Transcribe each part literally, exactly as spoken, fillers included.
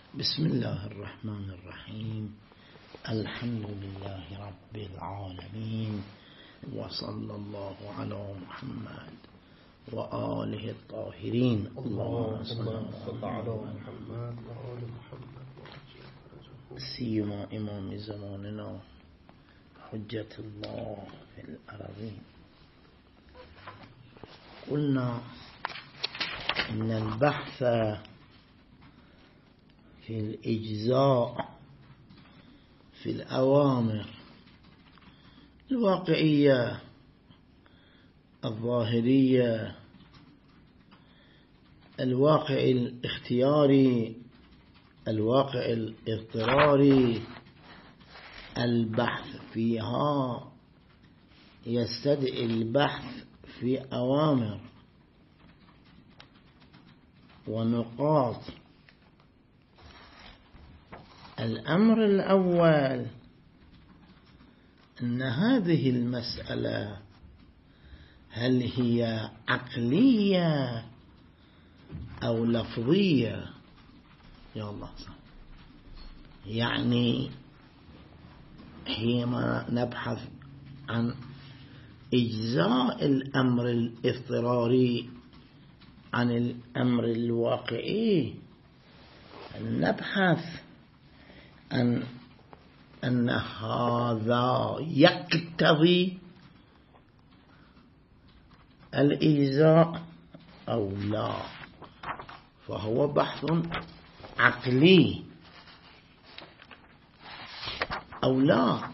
بسم الله الرحمن الرحيم. الحمد لله رب العالمين، وصلى الله على محمد وآله الطاهرين. اللهم صل على محمد وآل محمد. سيما إمام زماننا حجة الله في الأرضين. قلنا إن البحث في الإجزاء في الأوامر الواقعية الظاهرية، الواقع الاختياري، الواقع الاضطراري، البحث فيها يستدعي البحث في أوامر ونقاط. الأمر الأول أن هذه المسألة هل هي عقلية أو لفظية؟ يا الله، يعني حينما نبحث عن إجزاء الأمر الاضطراري عن الأمر الواقعي، نبحث أن أن هذا يقتضي الإجزاء أو لا، فهو بحث عقلي أو لا.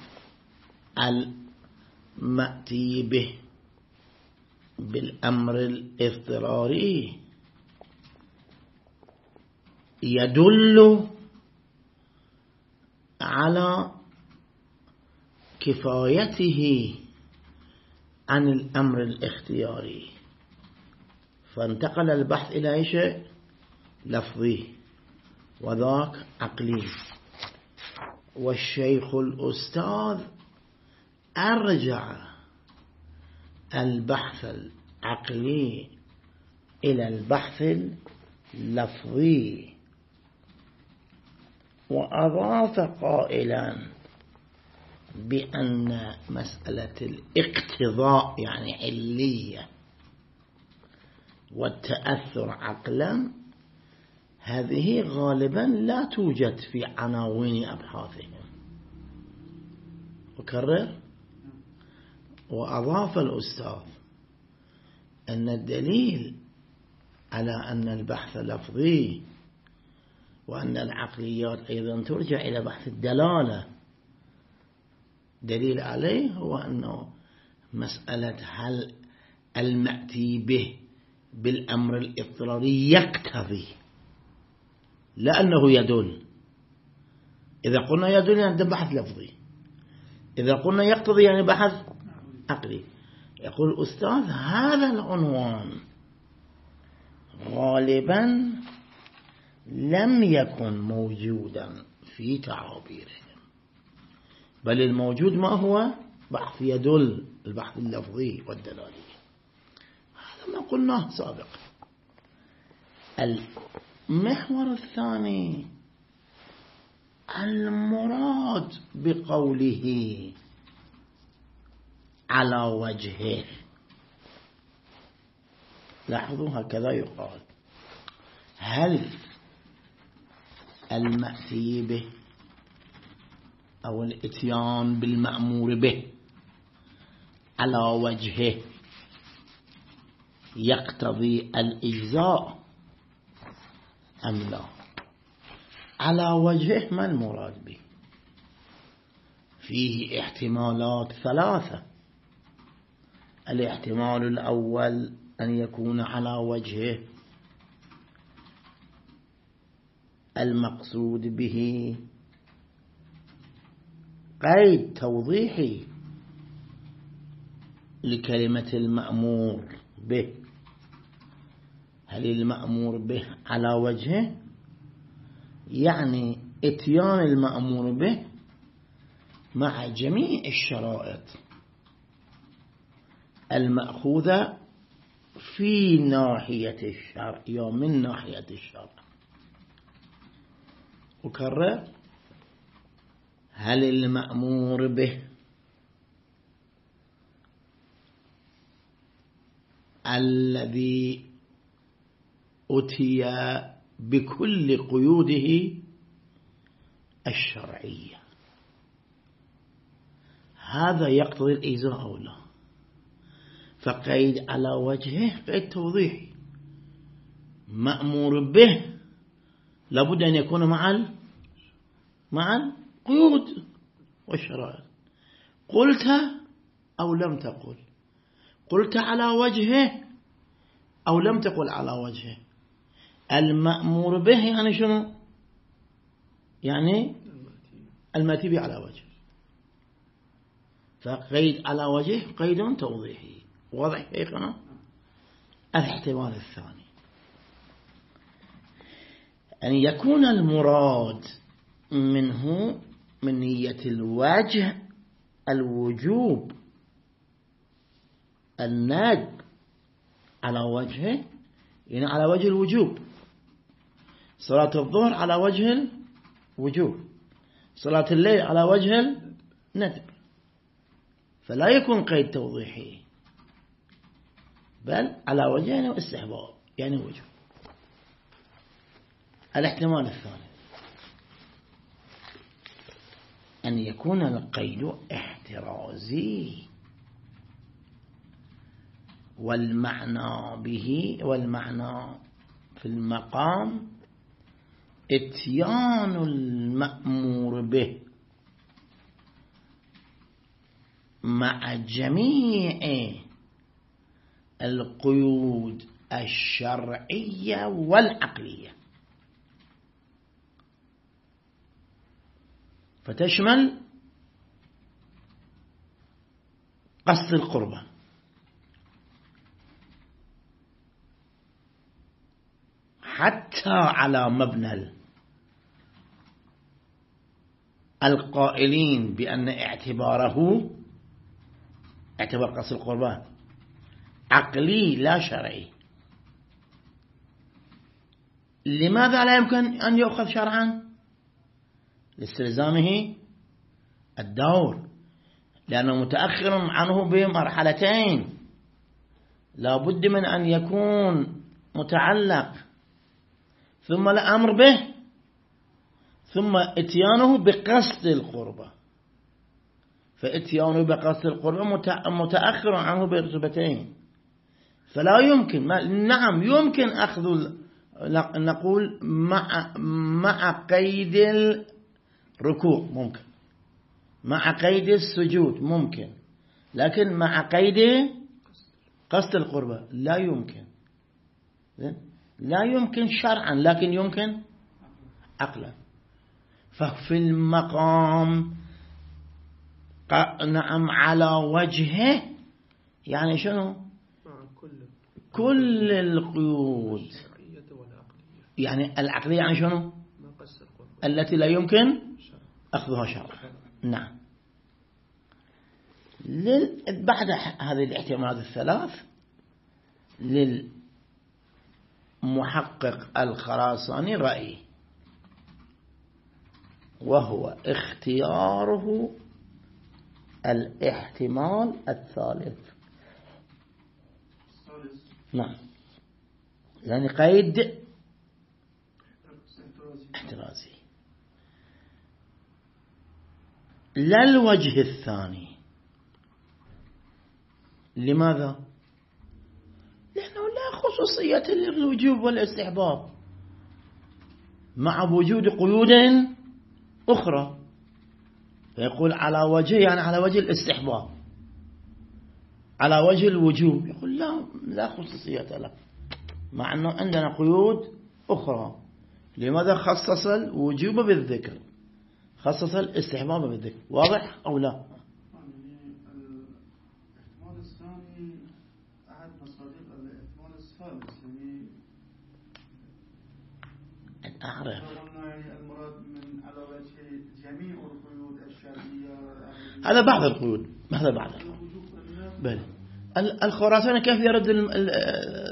المأتي به بالأمر الاضطراري يدل على كفايته عن الأمر الاختياري، فانتقل البحث إلى أي شيء لفظي وذاك عقلي. والشيخ الأستاذ أرجع البحث العقلي إلى البحث اللفظي، وأضاف قائلا بأن مسألة الاقتضاء يعني علية والتأثر عقلا هذه غالبا لا توجد في عناوين أبحاثهم. أكرر، وأضاف الأستاذ أن الدليل على أن البحث لفظي وأن العقليات أيضا ترجع إلى بحث الدلالة، دليل عليه هو أنه مسألة هل المأتي به بالأمر الاضطراري يقتضي، لأنه يدل. إذا قلنا يدل يعني بحث لفظي، إذا قلنا يقتضي يعني بحث عقلي. يقول الأستاذ هذا العنوان غالبا لم يكن موجودا في تعابيرهم، بل الموجود ما هو بحث يدل، البحث اللفظي والدلالي. هذا ما قلناه سابقا. المحور الثاني المراد بقوله على وجهه. لاحظوا هكذا يقال: هل المأتي به أو الإتيان بالمأمور به على وجهه يقتضي الإجزاء أم لا؟ على وجهه ما المراد به؟ فيه احتمالات ثلاثة. الاحتمال الأول أن يكون على وجهه المقصود به قيد توضيحي لكلمة المأمور به. هل المأمور به على وجهه يعني اتيان المأمور به مع جميع الشرائط المأخوذة في ناحية الشرع يا من ناحية الشرع. أكرر، هل المأمور به الذي أتي بكل قيوده الشرعية هذا يقتضي الإجزاء أو لا؟ فقيد على وجهه قيد توضيحي، مأمور به لابد أن يكون مع مع القيود والشرائع. قلت أو لم تقل، قلت على وجهه أو لم تقل على وجهه. المأمور به يعني شنو؟ يعني المأتي به على وجه، فقيد على وجه قيد توضيحي. واضح كيفنا؟ الاحتمال الثاني أن يكون المراد منه من نية الوجه الوجوب الناد على وجهه، يعني على وجه الوجوب. صلاة الظهر على وجه الوجوب، صلاة الليل على وجه الندب، فلا يكون قيد توضيحي بل على وجه الاستحباب يعني وجوب. الاحتمال الثاني أن يكون القيد احترازي والمعنى به والمعنى في المقام اتيان المأمور به مع جميع القيود الشرعية والعقلية، فتشمل قصد القربة، حتى على مبنى القائلين بأن اعتباره اعتبار قصد القربان عقلي لا شرعي. لماذا لا يمكن أن يؤخذ شرعا؟ لاستلزامه الدور، لأنه متأخر عنه بمرحلتين، لا بد من أن يكون متعلق ثم الأمر به ثم اتيانه بقصد القربة، فاتيانه بقصد القربة متأخر عنه برتبتين، فلا يمكن. نعم يمكن أخذ نقول مع مع قيد الركوع ممكن، مع قيد السجود ممكن، لكن مع قيد قصد القربة لا يمكن. لا يمكن شرعا لكن يمكن عقلا. ففي المقام نعم على وجهه يعني شنو؟ كل القيود، يعني العقلية يعني شنو؟ التي لا يمكن أخذها شرعا. نعم. بعد هذه الاحتمالات الثلاث للمحقق الخراساني رأي، وهو اختياره الاحتمال الثالث. نعم، يعني قيد احترازي لا الوجه الثاني. لماذا؟ لأنه لا خصوصية للوجوب والاستحباب مع وجود قيود أخرى، فيقول على وجه يعني على وجه الاستحباب، على وجه الوجوب يقول لا لا خصوصية له، مع أنه عندنا قيود أخرى. لماذا خصص الوجوب بالذكر، خصص الاستحباب بالذكر؟ واضح أو لا؟ الاحتمال الثاني أحد مصادر الاحتمال الثالث، يعني أعرف المراد من على وجه جميع القيود الشرعية، هذا بعض القيود، هذا بعض بل الخراساني كيف يرد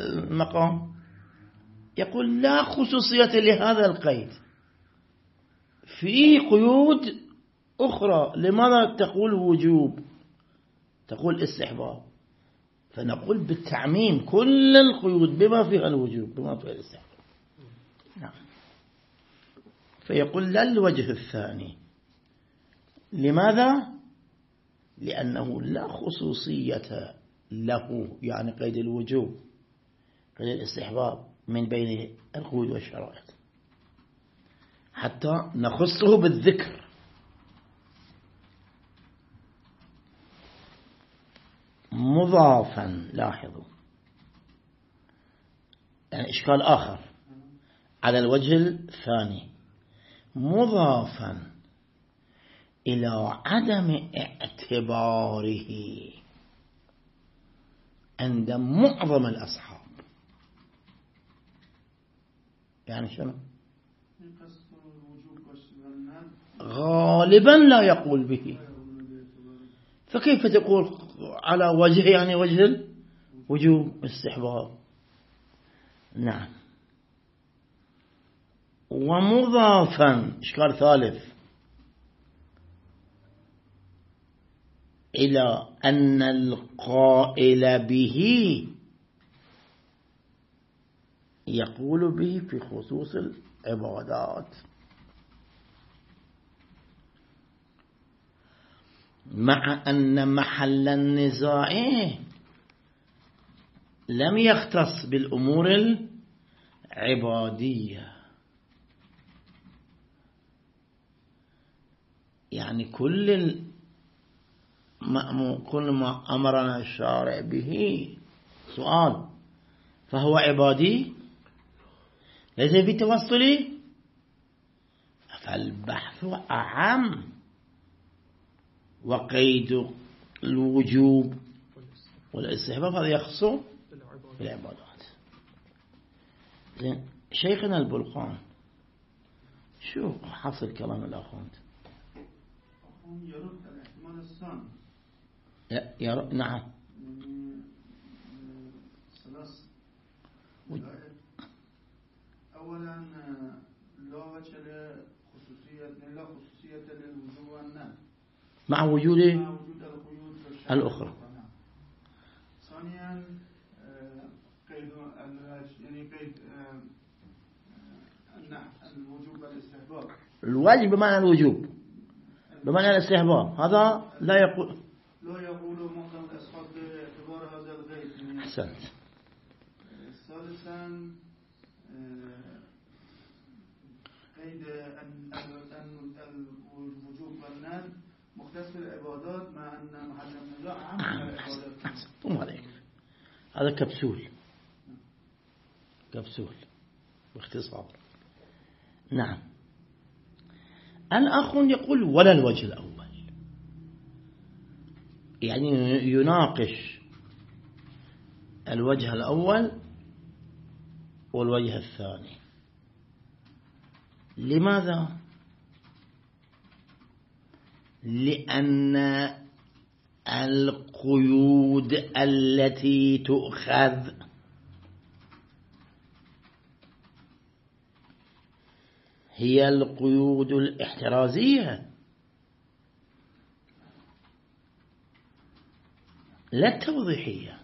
المقام؟ يقول لا خصوصية لهذا القيد، فيه قيود أخرى. لماذا تقول وجوب؟ تقول استحباب. فنقول بالتعميم كل القيود بما فيها الوجوب بما فيها الاستحباب. نعم. فيقول لا الوجه الثاني. لماذا؟ لأنه لا خصوصية له، يعني قيد الوجوب قيد الاستحباب من بين القيود والشرائط حتى نخصه بالذكر. مضافا، لاحظوا يعني إشكال آخر على الوجه الثاني، مضافا إلى عدم اعتباره عند معظم الأصحاب. يعني شنو؟ غالبا لا يقول به. فكيف تقول على وجه يعني وجه الوجوب استحباب؟ نعم. ومضافا، إشكال ثالث، إلى أن القائل به يقول به في خصوص العبادات، مع أن محل النزاع لم يختص بالأمور العبادية. يعني كل كل ما أمرنا الشارع به سؤال، فهو عبادي ليس بتوصلي، فالبحث أعم، وقيد الوجوب والاستحباب هذا يخص بالعبادات. زين، شيخنا البلقان شو حصل كلام الأخوان؟ يرد الاحتمال الثاني. يرد، نعم. أولا لا وجه لخصوصية لا خصوصية للوجوب والنهي مع وجود مع وجود القيود الأخرى. ثانيا قيد يعني قيد الوجوب والاستحباب. الواجب بمعنى الوجوب بمعنى الاستحباب، هذا لا يقول لا يقول معظم الأصحاب باعتبار هذا القيد. أحسنت. ثالثا قيد أن الوجوب والنهي مختص بالعبادات، مع أن محل النزاع عام العبادات. ثم عليك هذا كبسول كبسول باختصار. نعم. الأخ يقول ولا الوجه الأول، يعني يناقش الوجه الأول والوجه الثاني. لماذا؟ لأن القيود التي تؤخذ هي القيود الاحترازية لا التوضيحية.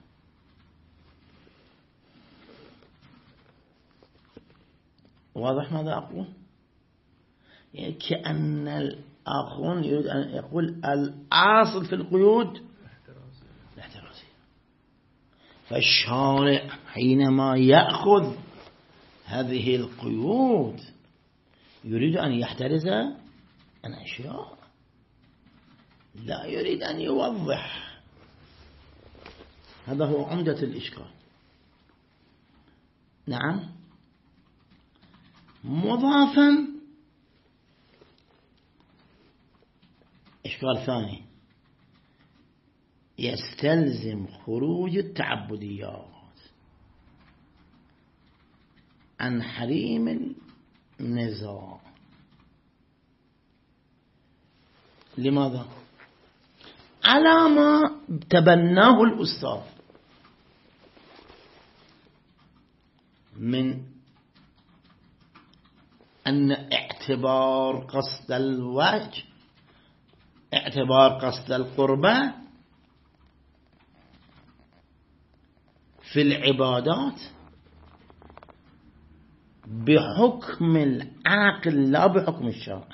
واضح ماذا أقول؟ يعني كأن الآخرون يريد أن يقول الأصل في القيود الاحترازية، فالشارع حينما يأخذ هذه القيود يريد أن يحترز عن أشياء، لا يريد أن يوضح. هذا هو عمدة الإشكال. نعم. مضافا، إشكال ثاني، يستلزم خروج التعبديات عن حريم النزاع. لماذا؟ على ما تبناه الأستاذ من أن اعتبار قصد الوجه اعتبار قصد القربة في العبادات بحكم العقل لا بحكم الشرع،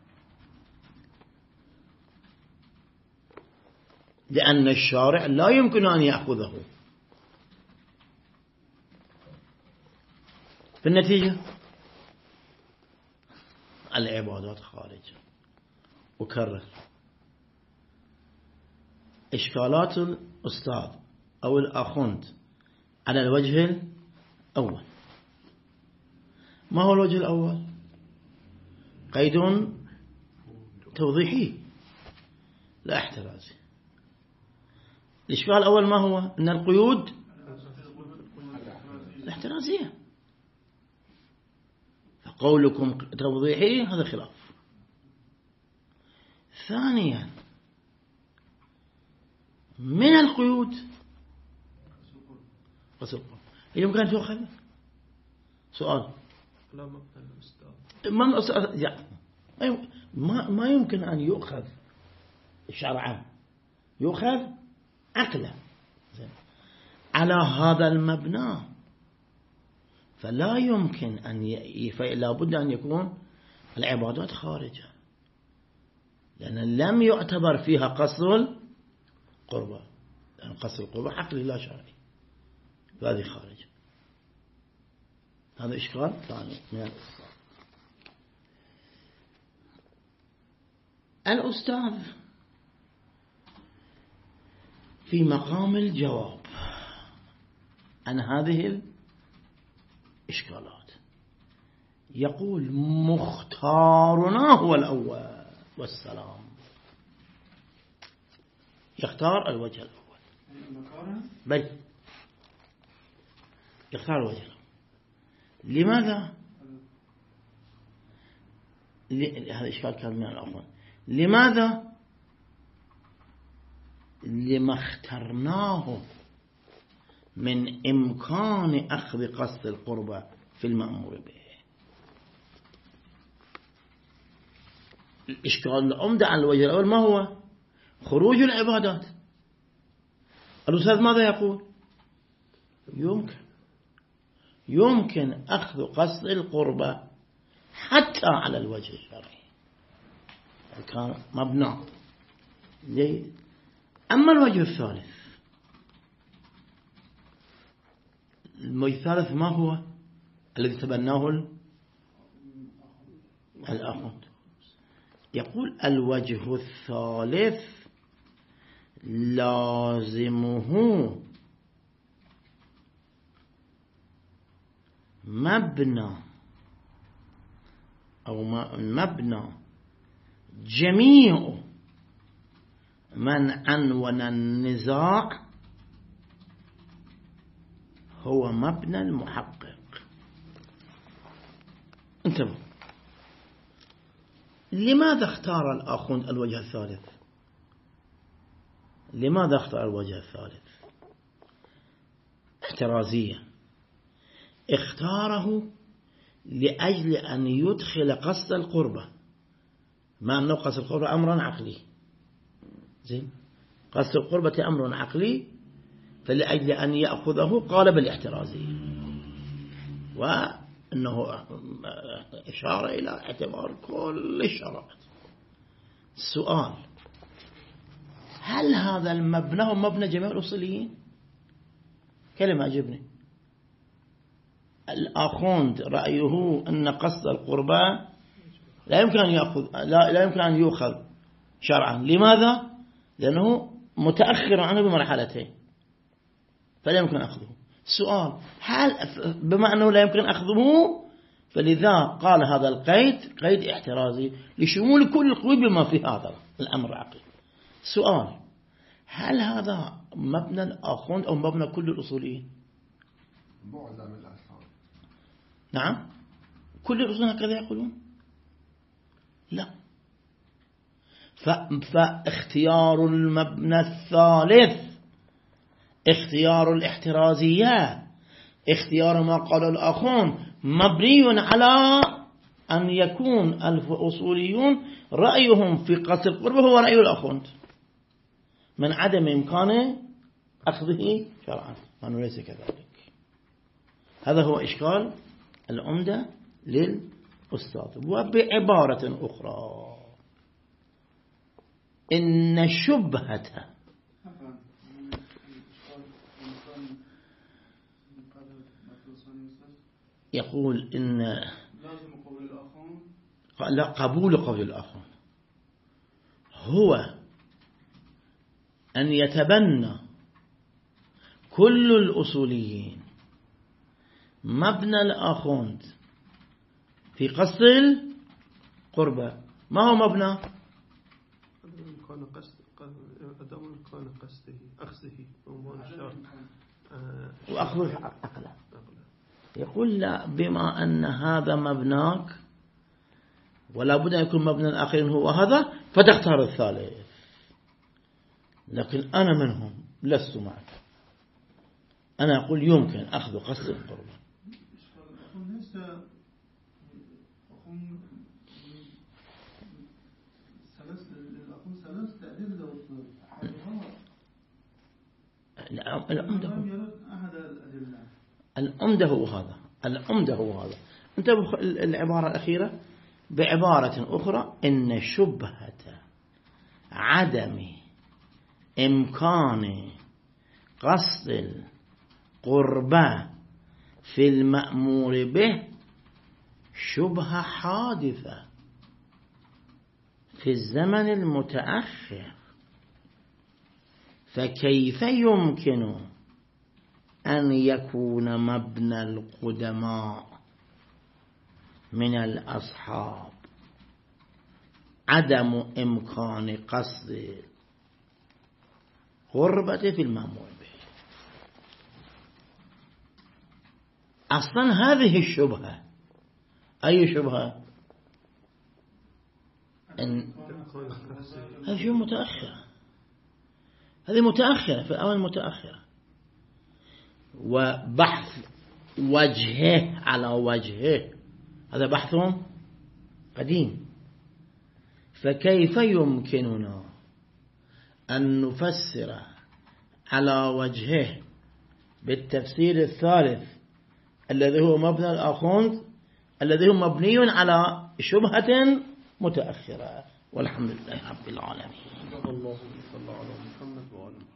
لأن الشارع لا يمكن أن يأخذه. في النتيجة العبادات خارج. وكرر إشكالات الأستاذ أو الأخوند على الوجه الأول. ما هو الوجه الأول؟ قيد توضيحي لا احترازي. الإشكال الأول ما هو؟ أن القيود الاحترازية، فقولكم توضيحي هذا خلاف. ثانيا من القيود قصر القرب يمكن أن تؤخذ. سؤال ما ما يمكن أن يؤخذ شرعا، يؤخذ عقلا على هذا المبنى، فلا يمكن أن ي... لا بد أن يكون العبادات خارجة، لأن لم يعتبر فيها قصر القربة، لأن قصر القربة عقلي لا شرعي، فهذه خارجة. هذا إشكال ثاني من الأستاذ. الأستاذ في مقام الجواب عن هذه الإشكالات يقول مختارنا هو الأول والسلام. يختار الوجه الأول، بل يختار الوجه الأول. لماذا؟ هذا إشكال كان من الأخوان. لماذا؟ لما اخترناه من إمكان أخذ قصد القربة في المأمور به. الإشكال العمدة على الوجه الأول ما هو؟ خروج العبادات. الأستاذ ماذا يقول؟ يمكن يمكن أخذ قصد القربة حتى على الوجه الشرعي كان مبنى. أما الوجه الثالث، الوجه الثالث ما هو؟ الذي تبناه الأخوند. يقول الوجه الثالث لازمه مبنى أو مبنى جميع من عنون النزاع هو مبنى المحقق. انتبهوا، لماذا اختار الآخوند الوجه الثالث؟ لماذا اختار الوجه الثالث؟ احترازية. اختاره لأجل أن يدخل قصد القربة، ما أنه قصد القربة أمر عقلي. زين، قصد القربة أمر عقلي، فلأجل أن يأخذه قال بالاحترازية، وأنه إشارة إلى اعتبار كل الشرائط. السؤال، هل هذا المبنى هو مبنى جميع الأصوليين؟ كلمة أجبني. الآخوند رأيه أن قصد القربة لا يمكن أن يأخذ لا, لا يمكن أن يؤخذ شرعا. لماذا؟ لأنه متأخر عنه بمرحلتين فلا يمكن أخذه. السؤال، هل بما أنه لا يمكن أخذه فلذا قال هذا القيد قيد احترازي لشمول كل القيود بما في هذا الأمر العقلي. السؤال، هل هذا مبنى الآخوند أو مبنى كل الأصوليين؟ نعم، كل الأصول هكذا يقولون. لا، فاختيار المبنى الثالث، اختيار الاحترازية، اختيار ما قال الآخون مبني على أن يكون الأصوليون رأيهم في قصر القربة هو رأي الأخوند من عدم إمكان أخذه شرعا، وأنه ليس كذلك. هذا هو إشكال العمدة للأستاذ. وبعبارة أخرى، إن الشبهة يقول إن لا قبول قول الآخر هو أن يتبنى كل الأصوليين مبنى الآخوند في قصد القربة. ما هو مبنى؟ كان قصد عدم كان قصده أخذه وأخذه عقلا. يقول لا، بما أن هذا مبناك ولا بد أن يكون مبنى الآخرين هو هذا، فتختار الثالث. لكن أنا منهم لست معك، أنا أقول يمكن أخذ قصد القربة. العمدة العمدة هو هذا، العمدة هو هذا. انتبه العبارة الأخيرة بعبارة أخرى، إن شبهة عدم إمكان قصد القربة في المأمور به شبهة حادثة في الزمن المتأخر، فكيف يمكن أن يكون مبنى القدماء من الأصحاب عدم إمكان قصد قربة في المأمور به؟ أصلا هذه الشبهة أي شبهة؟ إن هذه شبهة متأخرة، هذه متأخرة في الأول متأخرة، وبحث وجهه على وجهه هذا بحث قديم. فكيف يمكننا أن نفسر على وجهه بالتفسير الثالث الذي هو مبنى الآخوند الذي هو مبني على شبهة متأخرة؟ والحمد لله رب العالمين. الله صلى الله على محمد وعلى